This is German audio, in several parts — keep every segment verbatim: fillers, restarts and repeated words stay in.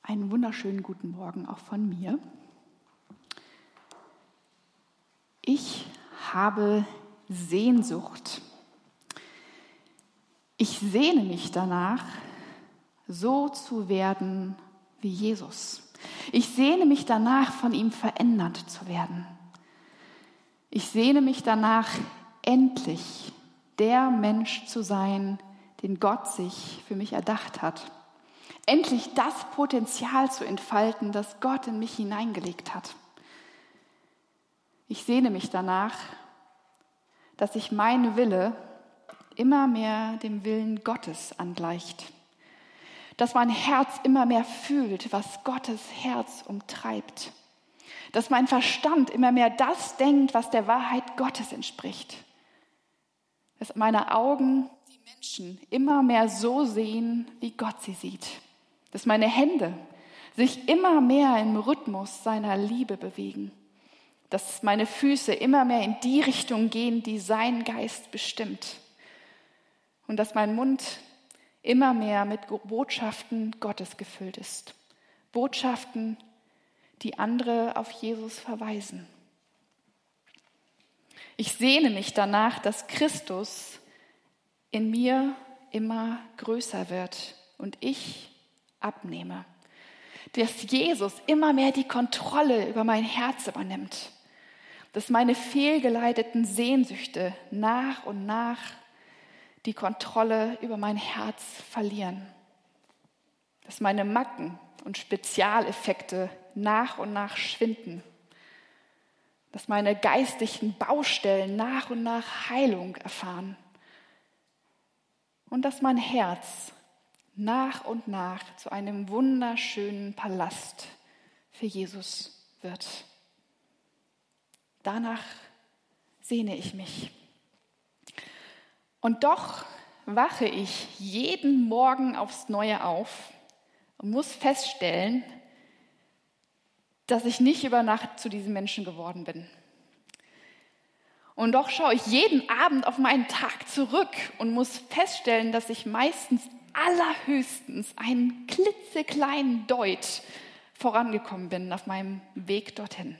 Einen wunderschönen guten Morgen auch von mir. Ich habe Sehnsucht. Ich sehne mich danach, so zu werden wie Jesus. Ich sehne mich danach, von ihm verändert zu werden. Ich sehne mich danach, endlich der Mensch zu sein, den Gott sich für mich erdacht hat. Endlich das Potenzial zu entfalten, das Gott in mich hineingelegt hat. Ich sehne mich danach, dass sich mein Wille immer mehr dem Willen Gottes angleicht. Dass mein Herz immer mehr fühlt, was Gottes Herz umtreibt. Dass mein Verstand immer mehr das denkt, was der Wahrheit Gottes entspricht. Dass meine Augen die Menschen immer mehr so sehen, wie Gott sie sieht. Dass meine Hände sich immer mehr im Rhythmus seiner Liebe bewegen. Dass meine Füße immer mehr in die Richtung gehen, die sein Geist bestimmt. Und dass mein Mund immer mehr mit Botschaften Gottes gefüllt ist. Botschaften, die andere auf Jesus verweisen. Ich sehne mich danach, dass Christus in mir immer größer wird und ich abnehme. Dass Jesus immer mehr die Kontrolle über mein Herz übernimmt. Dass meine fehlgeleiteten Sehnsüchte nach und nach die Kontrolle über mein Herz verlieren. Dass meine Macken und Spezialeffekte nach und nach schwinden. Dass meine geistlichen Baustellen nach und nach Heilung erfahren. Und dass mein Herz nach und nach zu einem wunderschönen Palast für Jesus wird. Danach sehne ich mich. Und doch wache ich jeden Morgen aufs Neue auf und muss feststellen, dass ich nicht über Nacht zu diesem Menschen geworden bin. Und doch schaue ich jeden Abend auf meinen Tag zurück und muss feststellen, dass ich meistens allerhöchstens einen klitzekleinen Deut vorangekommen bin auf meinem Weg dorthin.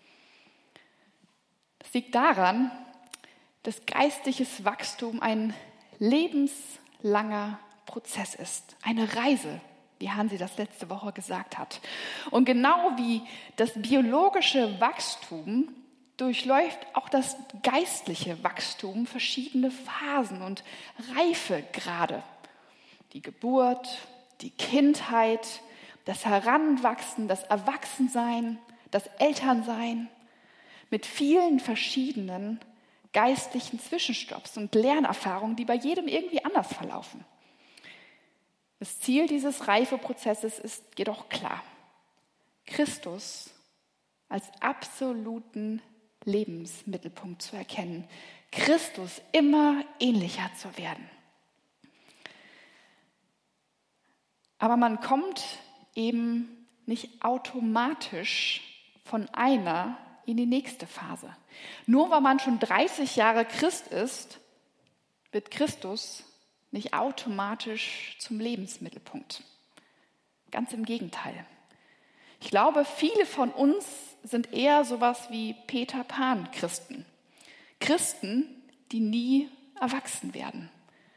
Das liegt daran, dass geistliches Wachstum ein lebenslanger Prozess ist, eine Reise, wie Hansi das letzte Woche gesagt hat. Und genau wie das biologische Wachstum durchläuft auch das geistliche Wachstum verschiedene Phasen und Reifegrade. Die Geburt, die Kindheit, das Heranwachsen, das Erwachsensein, das Elternsein mit vielen verschiedenen geistlichen Zwischenstopps und Lernerfahrungen, die bei jedem irgendwie anders verlaufen. Das Ziel dieses Reifeprozesses ist jedoch klar. Christus als absoluten Lebensmittelpunkt zu erkennen. Christus immer ähnlicher zu werden. Aber man kommt eben nicht automatisch von einer in die nächste Phase. Nur weil man schon dreißig Jahre Christ ist, wird Christus nicht automatisch zum Lebensmittelpunkt. Ganz im Gegenteil. Ich glaube, viele von uns sind eher sowas wie Peter Pan Christen. Christen, die nie erwachsen werden.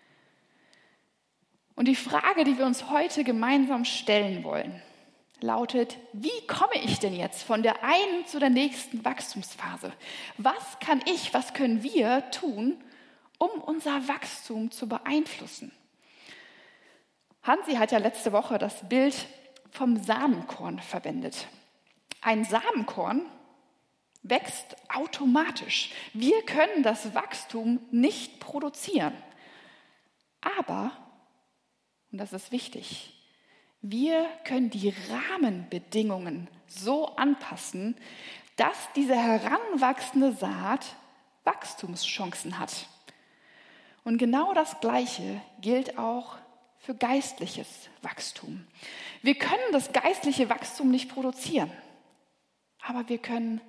Und die Frage, die wir uns heute gemeinsam stellen wollen, lautet, wie komme ich denn jetzt von der einen zu der nächsten Wachstumsphase? Was kann ich, was können wir tun, um unser Wachstum zu beeinflussen? Hansi hat ja letzte Woche das Bild vom Samenkorn verwendet. Ein Samenkorn wächst automatisch. Wir können das Wachstum nicht produzieren. Aber, und das ist wichtig, wir können die Rahmenbedingungen so anpassen, dass diese heranwachsende Saat Wachstumschancen hat. Und genau das Gleiche gilt auch für geistliches Wachstum. Wir können das geistliche Wachstum nicht produzieren, aber wir können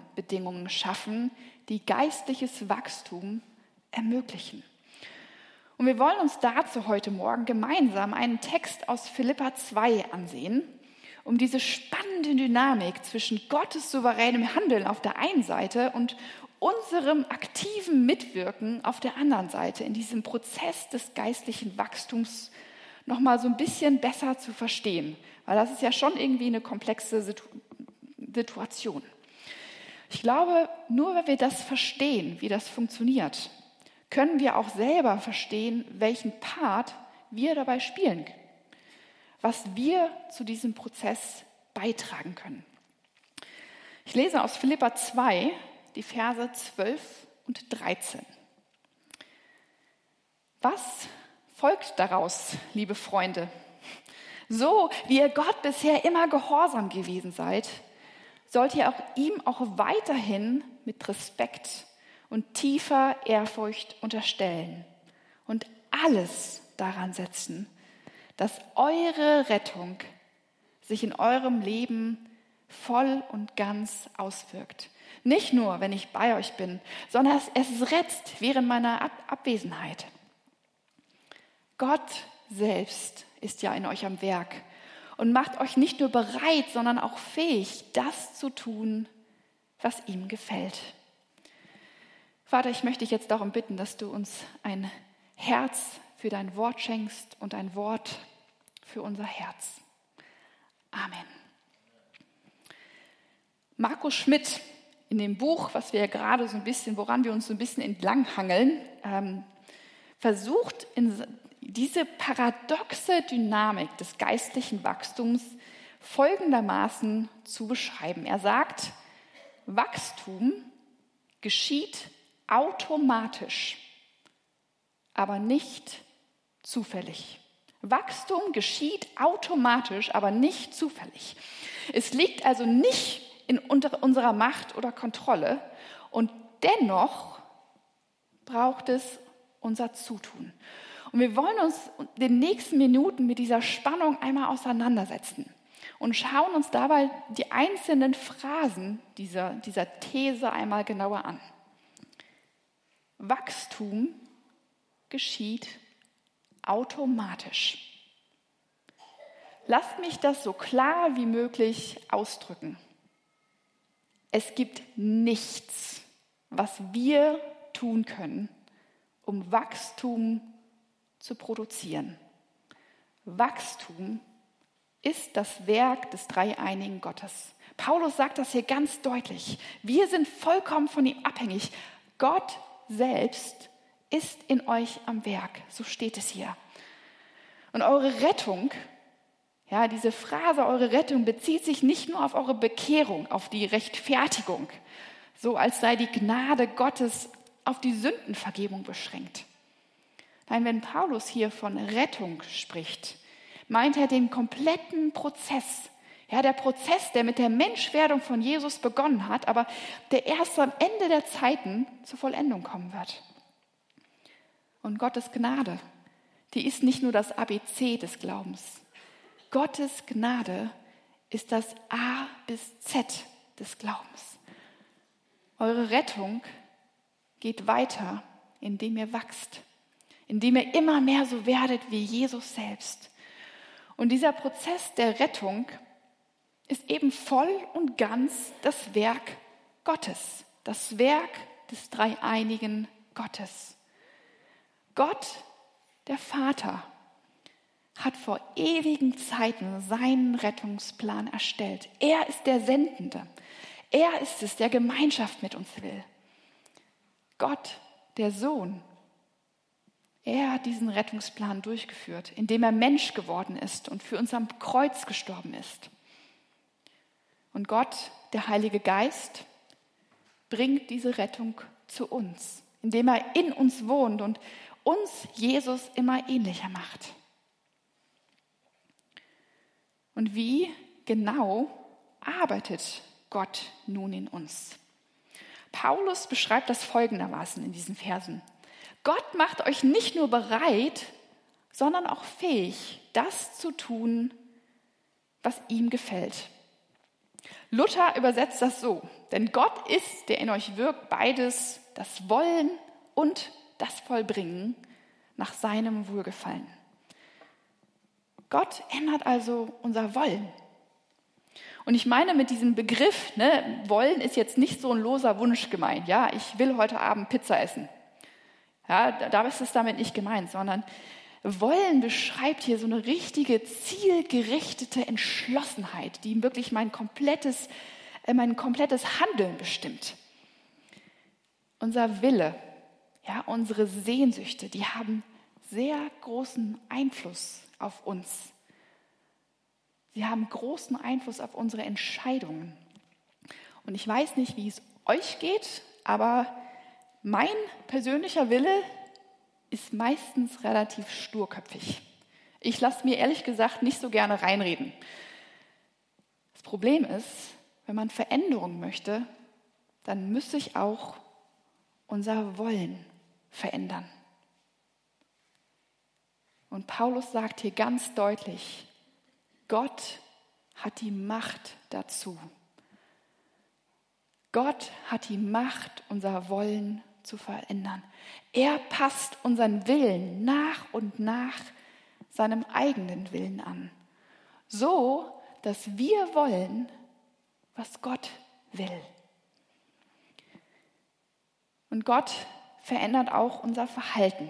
Rahmenbedingungen schaffen, die geistliches Wachstum ermöglichen. Und wir wollen uns dazu heute Morgen gemeinsam einen Text aus Philipper zwei ansehen, um diese spannende Dynamik zwischen Gottes souveränem Handeln auf der einen Seite und unserem aktiven Mitwirken auf der anderen Seite in diesem Prozess des geistlichen Wachstums noch mal so ein bisschen besser zu verstehen, weil das ist ja schon irgendwie eine komplexe Situ- Situation. Ich glaube, nur wenn wir das verstehen, wie das funktioniert, können wir auch selber verstehen, welchen Part wir dabei spielen, was wir zu diesem Prozess beitragen können. Ich lese aus Philipper zwei, die Verse zwölf und dreizehn. Was folgt daraus, liebe Freunde? So wie ihr Gott bisher immer gehorsam gewesen seid, sollt ihr auch ihm auch weiterhin mit Respekt und tiefer Ehrfurcht unterstellen und alles daran setzen, dass eure Rettung sich in eurem Leben voll und ganz auswirkt. Nicht nur, wenn ich bei euch bin, sondern es rettet während meiner Ab- Abwesenheit. Gott selbst ist ja in euch am Werk und macht euch nicht nur bereit, sondern auch fähig, das zu tun, was ihm gefällt. Vater, ich möchte dich jetzt darum bitten, dass du uns ein Herz für dein Wort schenkst und ein Wort für unser Herz. Amen. Markus Schmidt in dem Buch, was wir ja gerade so ein bisschen, woran wir uns so ein bisschen entlanghangeln, ähm, versucht in diese paradoxe Dynamik des geistlichen Wachstums folgendermaßen zu beschreiben. Er sagt, Wachstum geschieht automatisch, aber nicht zufällig. Wachstum geschieht automatisch, aber nicht zufällig. Es liegt also nicht in unserer Macht oder Kontrolle und dennoch braucht es unser Zutun. Und wir wollen uns in den nächsten Minuten mit dieser Spannung einmal auseinandersetzen und schauen uns dabei die einzelnen Phrasen dieser, dieser These einmal genauer an. Wachstum geschieht automatisch. Lasst mich das so klar wie möglich ausdrücken. Es gibt nichts, was wir tun können, um Wachstum zu produzieren. Wachstum ist das Werk des dreieinigen Gottes. Paulus sagt das hier ganz deutlich. Wir sind vollkommen von ihm abhängig. Gott selbst ist in euch am Werk. So steht es hier. Und eure Rettung, ja, diese Phrase, eure Rettung bezieht sich nicht nur auf eure Bekehrung, auf die Rechtfertigung, so als sei die Gnade Gottes auf die Sündenvergebung beschränkt. Nein, wenn Paulus hier von Rettung spricht, meint er den kompletten Prozess. Ja, der Prozess, der mit der Menschwerdung von Jesus begonnen hat, aber der erst am Ende der Zeiten zur Vollendung kommen wird. Und Gottes Gnade, die ist nicht nur das A B C des Glaubens. Gottes Gnade ist das A bis Z des Glaubens. Eure Rettung geht weiter, indem ihr wachst, indem ihr immer mehr so werdet wie Jesus selbst. Und dieser Prozess der Rettung ist eben voll und ganz das Werk Gottes, das Werk des dreieinigen Gottes. Gott, der Vater, hat vor ewigen Zeiten seinen Rettungsplan erstellt. Er ist der Sendende. Er ist es, der Gemeinschaft mit uns will. Gott, der Sohn, er hat diesen Rettungsplan durchgeführt, indem er Mensch geworden ist und für uns am Kreuz gestorben ist. Und Gott, der Heilige Geist, bringt diese Rettung zu uns, indem er in uns wohnt und uns Jesus immer ähnlicher macht. Und wie genau arbeitet Gott nun in uns? Paulus beschreibt das folgendermaßen in diesen Versen. Gott macht euch nicht nur bereit, sondern auch fähig, das zu tun, was ihm gefällt. Luther übersetzt das so: Denn Gott ist, der in euch wirkt, beides, das Wollen und das Vollbringen, nach seinem Wohlgefallen. Gott ändert also unser Wollen. Und ich meine mit diesem Begriff, ne, Wollen ist jetzt nicht so ein loser Wunsch gemeint. Ja, ich will heute Abend Pizza essen. Ja, da ist es damit nicht gemeint, sondern Wollen beschreibt hier so eine richtige, zielgerichtete Entschlossenheit, die wirklich mein komplettes, äh, mein komplettes Handeln bestimmt. Unser Wille, ja, unsere Sehnsüchte, die haben sehr großen Einfluss auf uns. Sie haben großen Einfluss auf unsere Entscheidungen. Und ich weiß nicht, wie es euch geht, aber mein persönlicher Wille ist meistens relativ sturköpfig. Ich lasse mir ehrlich gesagt nicht so gerne reinreden. Das Problem ist, wenn man Veränderung möchte, dann müsste ich auch unser Wollen verändern. Und Paulus sagt hier ganz deutlich, Gott hat die Macht dazu. Gott hat die Macht, unser Wollen zu verändern. Er passt unseren Willen nach und nach seinem eigenen Willen an. So, dass wir wollen, was Gott will. Und Gott verändert auch unser Verhalten.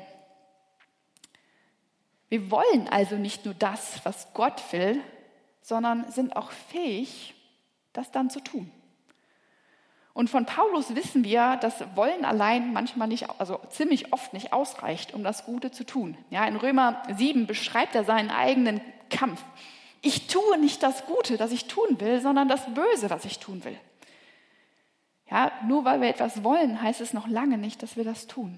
Wir wollen also nicht nur das, was Gott will, sondern sind auch fähig, das dann zu tun. Und von Paulus wissen wir, dass Wollen allein manchmal nicht, also ziemlich oft nicht ausreicht, um das Gute zu tun. Ja, in Römer sieben beschreibt er seinen eigenen Kampf. Ich tue nicht das Gute, das ich tun will, sondern das Böse, was ich tun will. Ja, nur weil wir etwas wollen, heißt es noch lange nicht, dass wir das tun.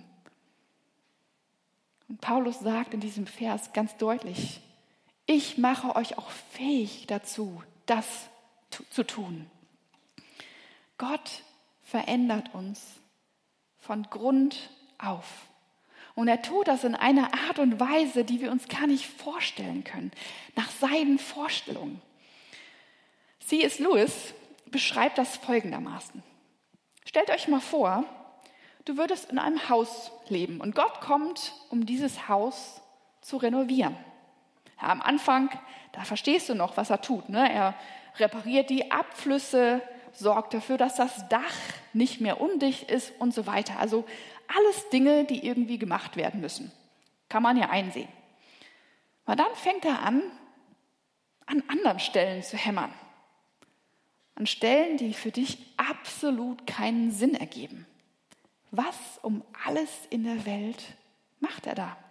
Und Paulus sagt in diesem Vers ganz deutlich, ich mache euch auch fähig dazu, das zu tun. Gott verändert uns von Grund auf. Und er tut das in einer Art und Weise, die wir uns gar nicht vorstellen können, nach seinen Vorstellungen. C S Lewis beschreibt das folgendermaßen. Stellt euch mal vor, du würdest in einem Haus leben und Gott kommt, um dieses Haus zu renovieren. Ja, am Anfang, da verstehst du noch, was er tut. Ne? Er repariert die Abflüsse, sorgt dafür, dass das Dach nicht mehr undicht ist und so weiter. Also alles Dinge, die irgendwie gemacht werden müssen. Kann man ja einsehen. Aber dann fängt er an, an anderen Stellen zu hämmern. An Stellen, die für dich absolut keinen Sinn ergeben. Was um alles in der Welt macht er da?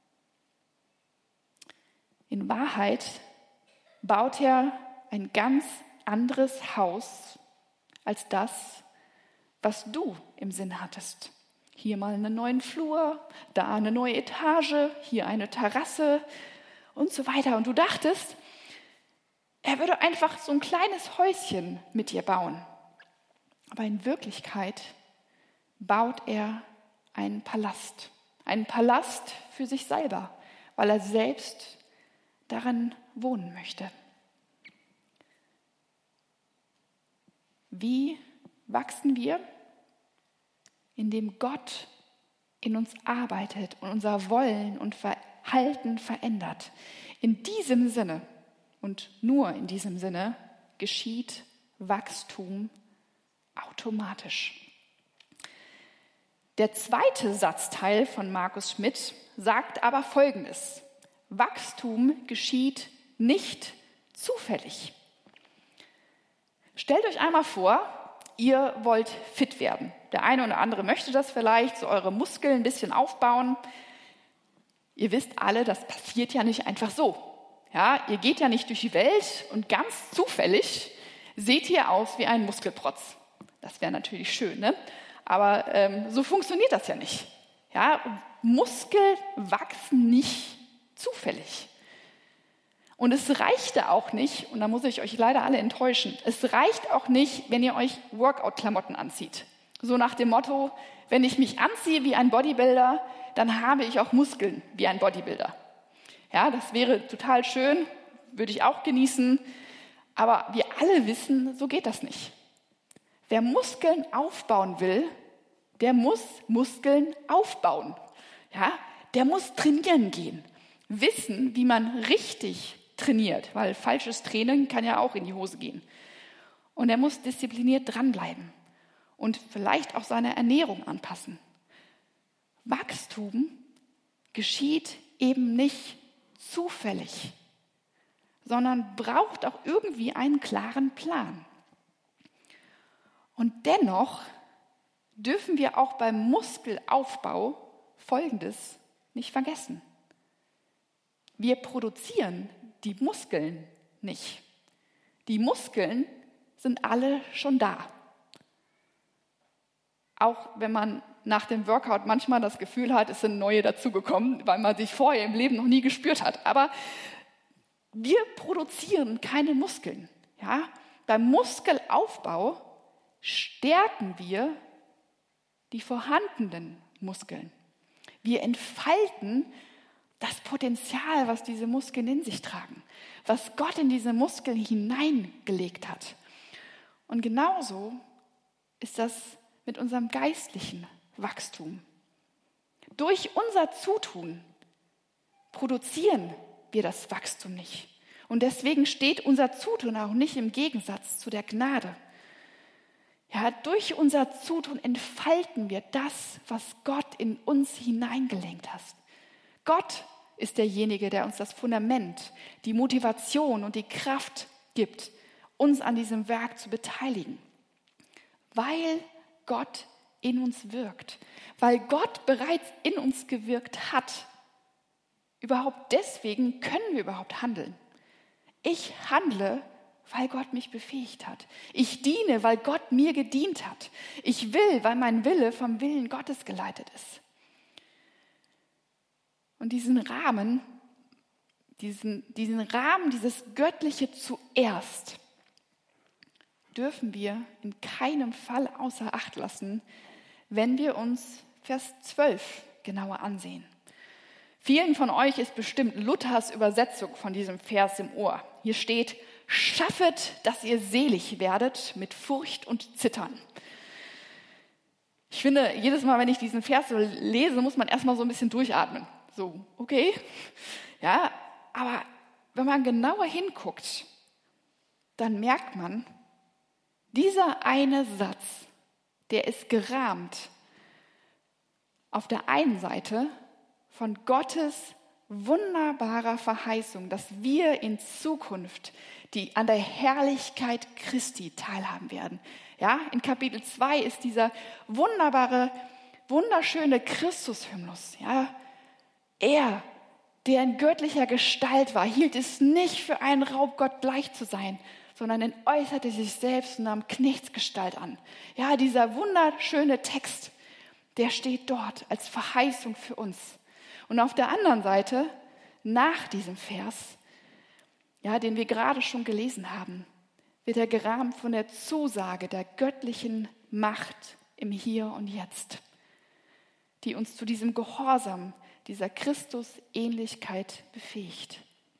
In Wahrheit baut er ein ganz anderes Haus als das, was du im Sinn hattest. Hier mal einen neuen Flur, da eine neue Etage, hier eine Terrasse und so weiter. Und du dachtest, er würde einfach so ein kleines Häuschen mit dir bauen. Aber in Wirklichkeit baut er einen Palast. Einen Palast für sich selber, weil er selbst daran wohnen möchte. Wie wachsen wir? Indem Gott in uns arbeitet und unser Wollen und Verhalten verändert. In diesem Sinne und nur in diesem Sinne geschieht Wachstum automatisch. Der zweite Satzteil von Markus Schmidt sagt aber Folgendes: Wachstum geschieht nicht zufällig. Stellt euch einmal vor, ihr wollt fit werden. Der eine oder andere möchte das vielleicht, so eure Muskeln ein bisschen aufbauen. Ihr wisst alle, das passiert ja nicht einfach so. Ja, ihr geht ja nicht durch die Welt und ganz zufällig seht ihr aus wie ein Muskelprotz. Das wäre natürlich schön, ne? Aber ähm, so funktioniert das ja nicht. Ja, Muskeln wachsen nicht zufällig. Und es reichte auch nicht, und da muss ich euch leider alle enttäuschen, es reicht auch nicht, wenn ihr euch Workout-Klamotten anzieht. So nach dem Motto, wenn ich mich anziehe wie ein Bodybuilder, dann habe ich auch Muskeln wie ein Bodybuilder. Ja, das wäre total schön, würde ich auch genießen, aber wir alle wissen, so geht das nicht. Wer Muskeln aufbauen will, der muss Muskeln aufbauen. Ja, der muss trainieren gehen, wissen, wie man richtig trainiert, weil falsches Training kann ja auch in die Hose gehen. Und er muss diszipliniert dranbleiben und vielleicht auch seine Ernährung anpassen. Wachstum geschieht eben nicht zufällig, sondern braucht auch irgendwie einen klaren Plan. Und dennoch dürfen wir auch beim Muskelaufbau Folgendes nicht vergessen. Wir produzieren die Muskeln nicht. Die Muskeln sind alle schon da. Auch wenn man nach dem Workout manchmal das Gefühl hat, es sind neue dazugekommen, weil man sich vorher im Leben noch nie gespürt hat. Aber wir produzieren keine Muskeln. Ja? Beim Muskelaufbau stärken wir die vorhandenen Muskeln. Wir entfalten das Potenzial, was diese Muskeln in sich tragen, was Gott in diese Muskeln hineingelegt hat. Und genauso ist das mit unserem geistlichen Wachstum. Durch unser Zutun produzieren wir das Wachstum nicht. Und deswegen steht unser Zutun auch nicht im Gegensatz zu der Gnade. Ja, durch unser Zutun entfalten wir das, was Gott in uns hineingelenkt hat. Gott ist derjenige, der uns das Fundament, die Motivation und die Kraft gibt, uns an diesem Werk zu beteiligen. Weil Gott in uns wirkt. Weil Gott bereits in uns gewirkt hat. Überhaupt deswegen können wir überhaupt handeln. Ich handle, weil Gott mich befähigt hat. Ich diene, weil Gott mir gedient hat. Ich will, weil mein Wille vom Willen Gottes geleitet ist. Und diesen Rahmen, diesen, diesen Rahmen, dieses Göttliche zuerst, dürfen wir in keinem Fall außer Acht lassen, wenn wir uns Vers zwölf genauer ansehen. Vielen von euch ist bestimmt Luthers Übersetzung von diesem Vers im Ohr. Hier steht: Schaffet, dass ihr selig werdet mit Furcht und Zittern. Ich finde, jedes Mal, wenn ich diesen Vers so lese, muss man erstmal so ein bisschen durchatmen. So, okay, ja, aber wenn man genauer hinguckt, dann merkt man, dieser eine Satz, der ist gerahmt auf der einen Seite von Gottes wunderbarer Verheißung, dass wir in Zukunft die an der Herrlichkeit Christi teilhaben werden. Ja, in Kapitel zwei ist dieser wunderbare, wunderschöne Christus-Hymnus. Ja, er, der in göttlicher Gestalt war, hielt es nicht für einen Raub, Gott gleich zu sein, sondern entäußerte sich selbst und nahm Knechtsgestalt an. Ja, dieser wunderschöne Text, der steht dort als Verheißung für uns. Und auf der anderen Seite, nach diesem Vers, ja, den wir gerade schon gelesen haben, wird er gerahmt von der Zusage der göttlichen Macht im Hier und Jetzt, die uns zu diesem Gehorsam, dieser Christusähnlichkeit befähigt.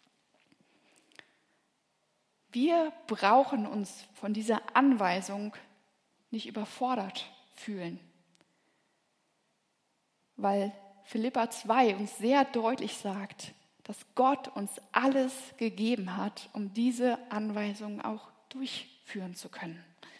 Wir brauchen uns von dieser Anweisung nicht überfordert fühlen, weil Philipper zwei uns sehr deutlich sagt, dass Gott uns alles gegeben hat, um diese Anweisung auch durchführen zu können.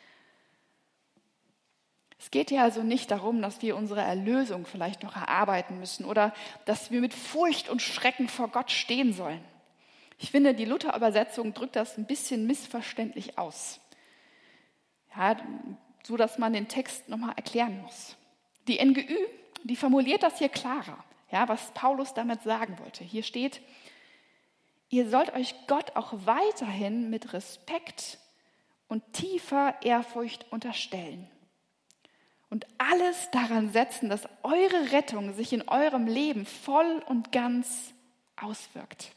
Es geht ja also nicht darum, dass wir unsere Erlösung vielleicht noch erarbeiten müssen oder dass wir mit Furcht und Schrecken vor Gott stehen sollen. Ich finde, die Luther-Übersetzung drückt das ein bisschen missverständlich aus. Ja, so dass man den Text nochmal erklären muss. Die N G Ü, die formuliert das hier klarer, ja, was Paulus damit sagen wollte. Hier steht: Ihr sollt euch Gott auch weiterhin mit Respekt und tiefer Ehrfurcht unterstellen und alles daran setzen, dass eure Rettung sich in eurem Leben voll und ganz auswirkt.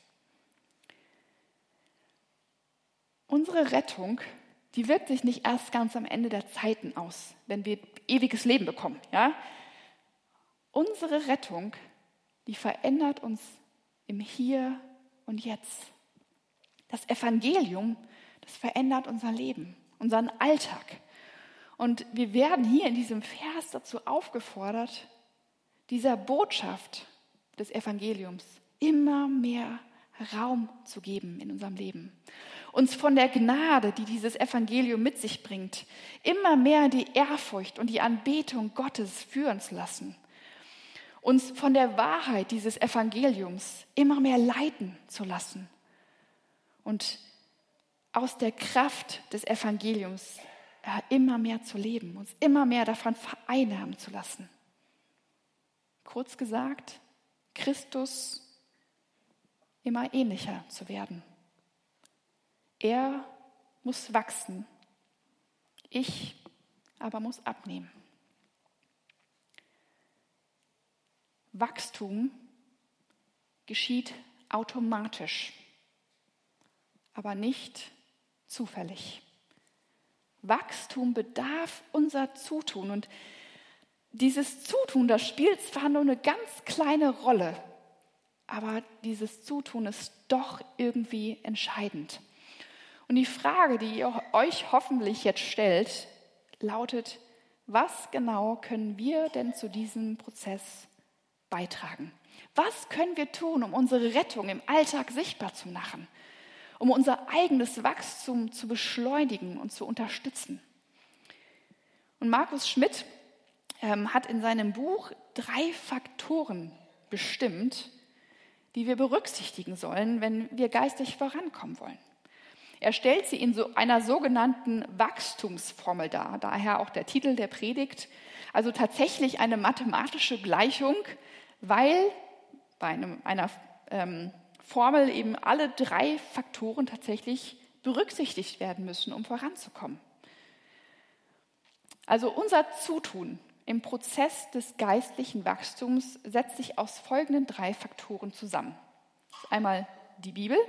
Unsere Rettung, die wirkt sich nicht erst ganz am Ende der Zeiten aus, wenn wir ewiges Leben bekommen. Ja? Unsere Rettung, die verändert uns im Hier und Jetzt. Das Evangelium, das verändert unser Leben, unseren Alltag. Und wir werden hier in diesem Vers dazu aufgefordert, dieser Botschaft des Evangeliums immer mehr Raum zu geben in unserem Leben. Uns von der Gnade, die dieses Evangelium mit sich bringt, immer mehr in die Ehrfurcht und die Anbetung Gottes führen zu lassen. Uns von der Wahrheit dieses Evangeliums immer mehr leiten zu lassen. Und aus der Kraft des Evangeliums immer mehr zu leben, uns immer mehr davon vereinnahmen zu lassen. Kurz gesagt, Christus immer ähnlicher zu werden. Er muss wachsen, ich aber muss abnehmen. Wachstum geschieht automatisch, aber nicht zufällig. Wachstum bedarf unser Zutun und dieses Zutun, das spielt zwar nur eine ganz kleine Rolle, aber dieses Zutun ist doch irgendwie entscheidend. Und die Frage, die ihr euch hoffentlich jetzt stellt, lautet: Was genau können wir denn zu diesem Prozess beitragen? Was können wir tun, um unsere Rettung im Alltag sichtbar zu machen? Um unser eigenes Wachstum zu beschleunigen und zu unterstützen? Und Markus Schmidt ähm, hat in seinem Buch drei Faktoren bestimmt, die wir berücksichtigen sollen, wenn wir geistig vorankommen wollen. Er stellt sie in so einer sogenannten Wachstumsformel dar, daher auch der Titel der Predigt, also tatsächlich eine mathematische Gleichung, weil bei einem, einer ähm, Formel eben alle drei Faktoren tatsächlich berücksichtigt werden müssen, um voranzukommen. Also unser Zutun im Prozess des geistlichen Wachstums setzt sich aus folgenden drei Faktoren zusammen. Das ist einmal die Bibel.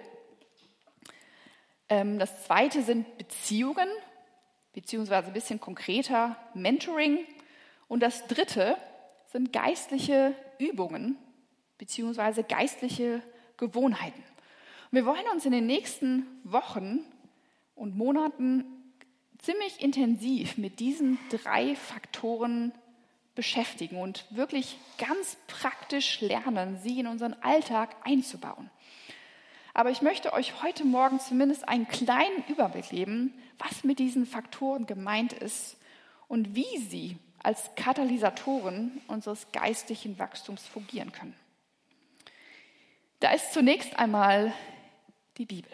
Das zweite sind Beziehungen, beziehungsweise ein bisschen konkreter Mentoring. Und das dritte sind geistliche Übungen, beziehungsweise geistliche Gewohnheiten. Und wir wollen uns in den nächsten Wochen und Monaten ziemlich intensiv mit diesen drei Faktoren beschäftigen und wirklich ganz praktisch lernen, sie in unseren Alltag einzubauen. Aber ich möchte euch heute Morgen zumindest einen kleinen Überblick geben, was mit diesen Faktoren gemeint ist und wie sie als Katalysatoren unseres geistlichen Wachstums fungieren können. Da ist zunächst einmal die Bibel.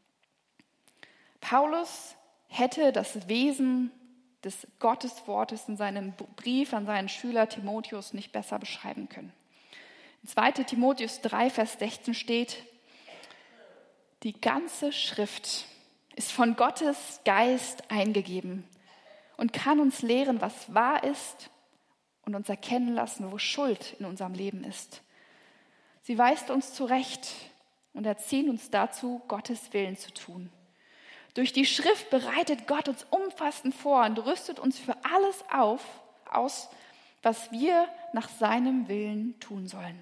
Paulus hätte das Wesen des Gotteswortes in seinem Brief an seinen Schüler Timotheus nicht besser beschreiben können. In zweiter Timotheus drei, Vers sechzehn steht: Die ganze Schrift ist von Gottes Geist eingegeben und kann uns lehren, was wahr ist und uns erkennen lassen, wo Schuld in unserem Leben ist. Sie weist uns zurecht und erzieht uns dazu, Gottes Willen zu tun. Durch die Schrift bereitet Gott uns umfassend vor und rüstet uns für alles auf, aus, was wir nach seinem Willen tun sollen.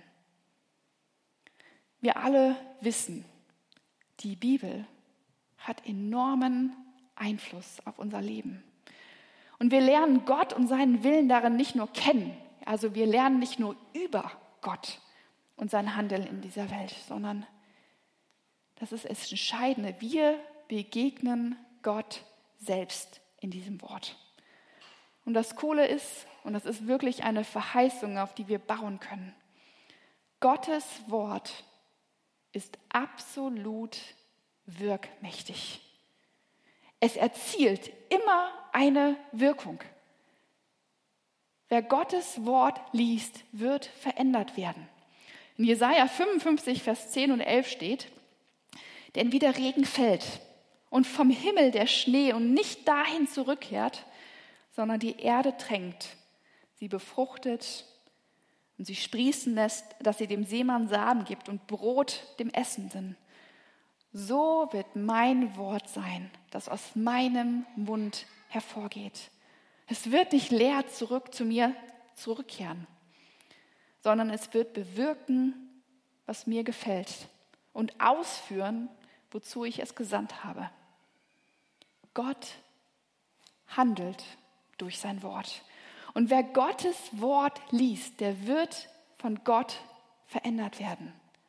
Wir alle wissen, die Bibel hat enormen Einfluss auf unser Leben. Und wir lernen Gott und seinen Willen darin nicht nur kennen, also wir lernen nicht nur über Gott und sein Handeln in dieser Welt, sondern das ist das Entscheidende. Wir begegnen Gott selbst in diesem Wort. Und das Coole ist, und das ist wirklich eine Verheißung, auf die wir bauen können: Gottes Wort ist absolut wirkmächtig. Es erzielt immer eine Wirkung. Wer Gottes Wort liest, wird verändert werden. In Jesaja fünfundfünfzig, Vers zehn und elf steht: Denn wie der Regen fällt und vom Himmel der Schnee und nicht dahin zurückkehrt, sondern die Erde tränkt, sie befruchtet und sie sprießen lässt, dass sie dem Seemann Samen gibt und Brot dem Essenden, so wird mein Wort sein, das aus meinem Mund hervorgeht. Es wird nicht leer zurück zu mir zurückkehren, sondern es wird bewirken, was mir gefällt und ausführen, wozu ich es gesandt habe. Gott handelt durch sein Wort. Und wer Gottes Wort liest, der wird von Gott verändert werden.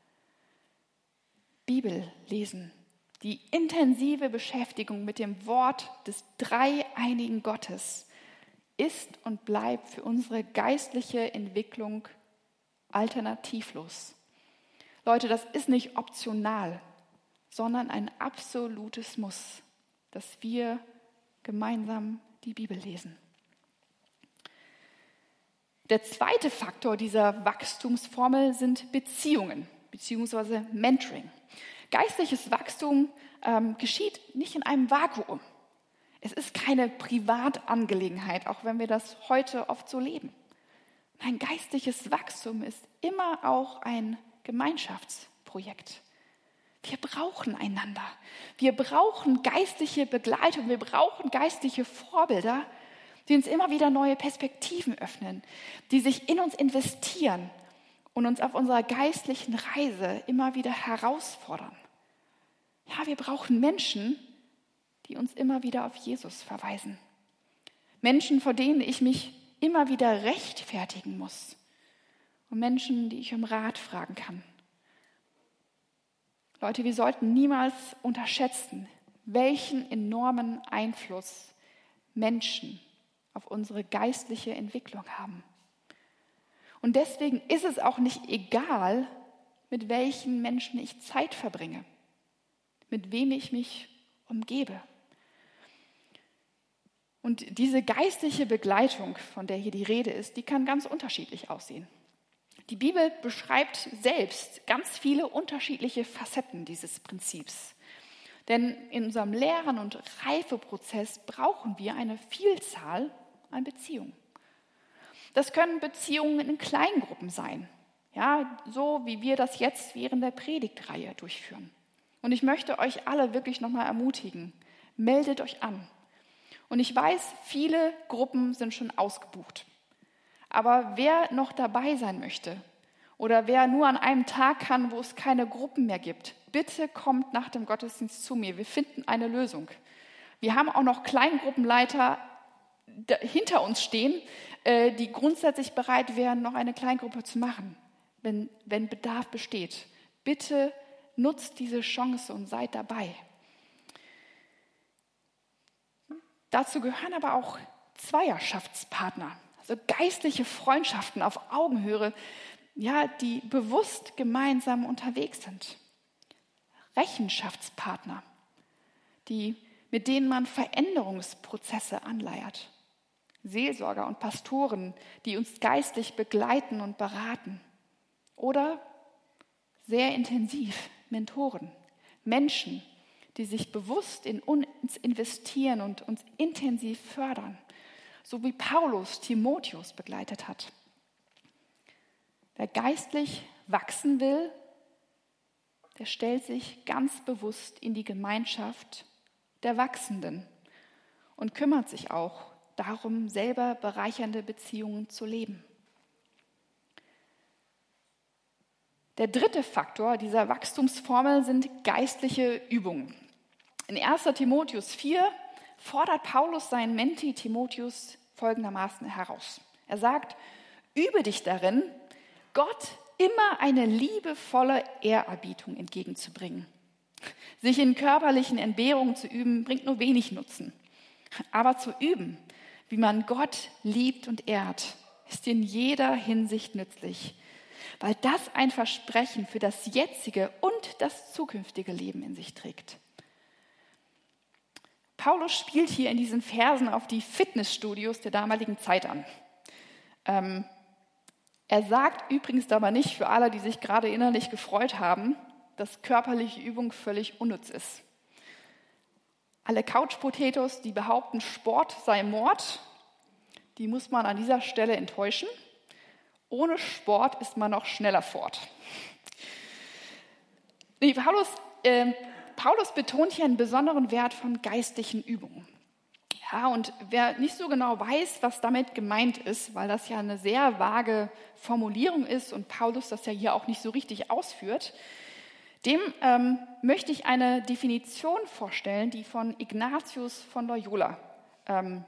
Bibel lesen, die intensive Beschäftigung mit dem Wort des dreieinigen Gottes ist und bleibt für unsere geistliche Entwicklung alternativlos. Leute, das ist nicht optional, sondern ein absolutes Muss, dass wir gemeinsam die Bibel lesen. Der zweite Faktor dieser Wachstumsformel sind Beziehungen bzw. Mentoring. Geistliches Wachstum ähm, geschieht nicht in einem Vakuum. Es ist keine Privatangelegenheit, auch wenn wir das heute oft so leben. Ein geistliches Wachstum ist immer auch ein Gemeinschaftsprojekt. Wir brauchen einander. Wir brauchen geistliche Begleitung. Wir brauchen geistliche Vorbilder, die uns immer wieder neue Perspektiven öffnen, die sich in uns investieren und uns auf unserer geistlichen Reise immer wieder herausfordern. Ja, wir brauchen Menschen, die uns immer wieder auf Jesus verweisen. Menschen, vor denen ich mich immer wieder rechtfertigen muss. Und Menschen, die ich um Rat fragen kann. Leute, wir sollten niemals unterschätzen, welchen enormen Einfluss Menschen auf unsere geistliche Entwicklung haben. Und deswegen ist es auch nicht egal, mit welchen Menschen ich Zeit verbringe, mit wem ich mich umgebe. Und diese geistliche Begleitung, von der hier die Rede ist, die kann ganz unterschiedlich aussehen. Die Bibel beschreibt selbst ganz viele unterschiedliche Facetten dieses Prinzips. Denn in unserem Lern- und Reifeprozess brauchen wir eine Vielzahl an Beziehungen. Das können Beziehungen in Kleingruppen sein, ja, so wie wir das jetzt während der Predigtreihe durchführen. Und ich möchte euch alle wirklich nochmal ermutigen, meldet euch an. Und ich weiß, viele Gruppen sind schon ausgebucht. Aber wer noch dabei sein möchte oder wer nur an einem Tag kann, wo es keine Gruppen mehr gibt, bitte kommt nach dem Gottesdienst zu mir. Wir finden eine Lösung. Wir haben auch noch Kleingruppenleiter hinter uns stehen, die grundsätzlich bereit wären, noch eine Kleingruppe zu machen, wenn, wenn Bedarf besteht. Bitte nutzt diese Chance und seid dabei. Dazu gehören aber auch Zweierschaftspartner. Also geistliche Freundschaften auf Augenhöhe, ja, die bewusst gemeinsam unterwegs sind. Rechenschaftspartner, die, mit denen man Veränderungsprozesse anleiert. Seelsorger und Pastoren, die uns geistlich begleiten und beraten. Oder sehr intensiv Mentoren, Menschen, die sich bewusst in uns investieren und uns intensiv fördern. So wie Paulus Timotheus begleitet hat. Wer geistlich wachsen will, der stellt sich ganz bewusst in die Gemeinschaft der Wachsenden und kümmert sich auch darum, selber bereichernde Beziehungen zu leben. Der dritte Faktor dieser Wachstumsformel sind geistliche Übungen. In erster Timotheus vier fordert Paulus seinen Menti Timotheus folgendermaßen heraus. Er sagt, übe dich darin, Gott immer eine liebevolle Ehrerbietung entgegenzubringen. Sich in körperlichen Entbehrungen zu üben, bringt nur wenig Nutzen. Aber zu üben, wie man Gott liebt und ehrt, ist in jeder Hinsicht nützlich, weil das ein Versprechen für das jetzige und das zukünftige Leben in sich trägt. Paulus spielt hier in diesen Versen auf die Fitnessstudios der damaligen Zeit an. Ähm, er sagt übrigens aber nicht für alle, die sich gerade innerlich gefreut haben, dass körperliche Übung völlig unnütz ist. Alle Couch-Potatoes, die behaupten, Sport sei Mord, die muss man an dieser Stelle enttäuschen. Ohne Sport ist man noch schneller fort. Nee, Paulus, äh, Paulus betont hier einen besonderen Wert von geistlichen Übungen. Ja, und wer nicht so genau weiß, was damit gemeint ist, weil das ja eine sehr vage Formulierung ist und Paulus das ja hier auch nicht so richtig ausführt, dem ähm, möchte ich eine Definition vorstellen, die von Ignatius von Loyola ähm,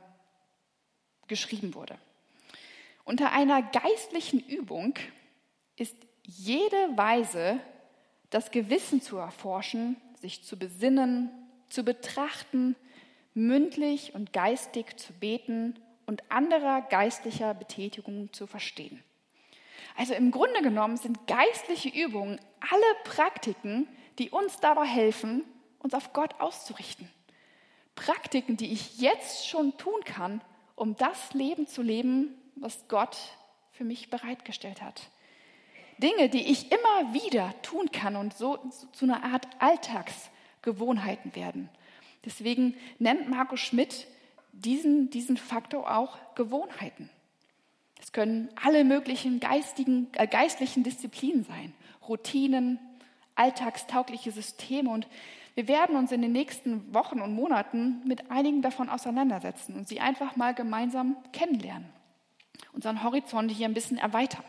geschrieben wurde. Unter einer geistlichen Übung ist jede Weise, das Gewissen zu erforschen, sich zu besinnen, zu betrachten, mündlich und geistig zu beten und anderer geistlicher Betätigungen zu verstehen. Also im Grunde genommen sind geistliche Übungen alle Praktiken, die uns dabei helfen, uns auf Gott auszurichten. Praktiken, die ich jetzt schon tun kann, um das Leben zu leben, was Gott für mich bereitgestellt hat. Dinge, die ich immer wieder tun kann und so zu einer Art Alltagsgewohnheiten werden. Deswegen nennt Markus Schmidt diesen, diesen Faktor auch Gewohnheiten. Es können alle möglichen geistigen, äh, geistlichen Disziplinen sein, Routinen, alltagstaugliche Systeme. Und wir werden uns in den nächsten Wochen und Monaten mit einigen davon auseinandersetzen und sie einfach mal gemeinsam kennenlernen, unseren Horizont hier ein bisschen erweitern.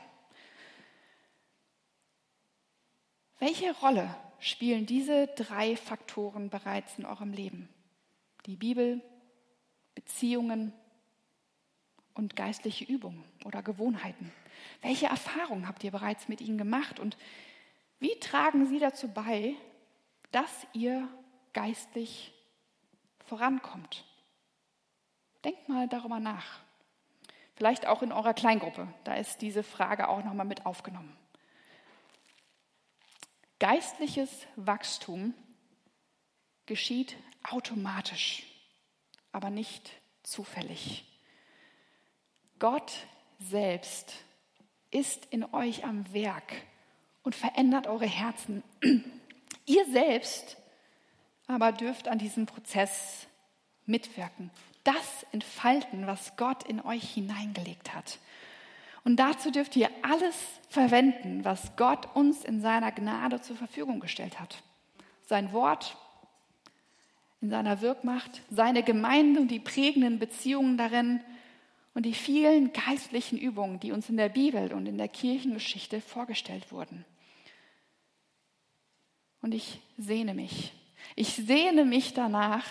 Welche Rolle spielen diese drei Faktoren bereits in eurem Leben? Die Bibel, Beziehungen und geistliche Übungen oder Gewohnheiten. Welche Erfahrungen habt ihr bereits mit ihnen gemacht und wie tragen sie dazu bei, dass ihr geistlich vorankommt? Denkt mal darüber nach. Vielleicht auch in eurer Kleingruppe, da ist diese Frage auch nochmal mit aufgenommen. Geistliches Wachstum geschieht automatisch, aber nicht zufällig. Gott selbst ist in euch am Werk und verändert eure Herzen. Ihr selbst aber dürft an diesem Prozess mitwirken, das entfalten, was Gott in euch hineingelegt hat. Und dazu dürft ihr alles verwenden, was Gott uns in seiner Gnade zur Verfügung gestellt hat. Sein Wort in seiner Wirkmacht, seine Gemeinde und die prägenden Beziehungen darin und die vielen geistlichen Übungen, die uns in der Bibel und in der Kirchengeschichte vorgestellt wurden. Und ich sehne mich, ich sehne mich danach,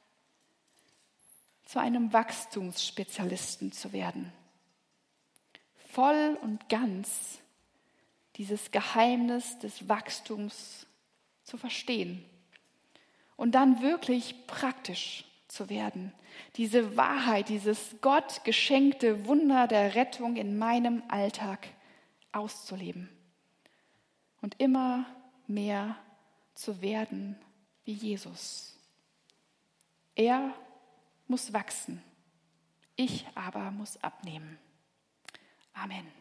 zu einem Wachstumsspezialisten zu werden. Voll und ganz dieses Geheimnis des Wachstums zu verstehen und dann wirklich praktisch zu werden. Diese Wahrheit, dieses Gott geschenkte Wunder der Rettung in meinem Alltag auszuleben und immer mehr zu werden wie Jesus. Er muss wachsen, ich aber muss abnehmen. Amen.